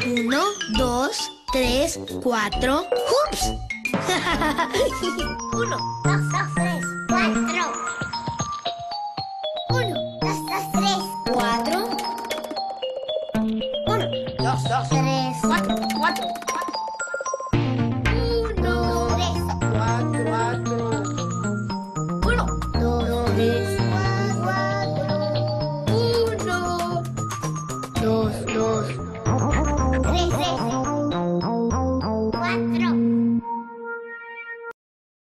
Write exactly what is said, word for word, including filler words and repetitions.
Uno, dos, tres, cuatro. ¡Ups! Uno, dos, dos, tres, cuatro. Uno, dos, dos, tres, cuatro. Uno, dos, dos, tres, cuatro, cuatro.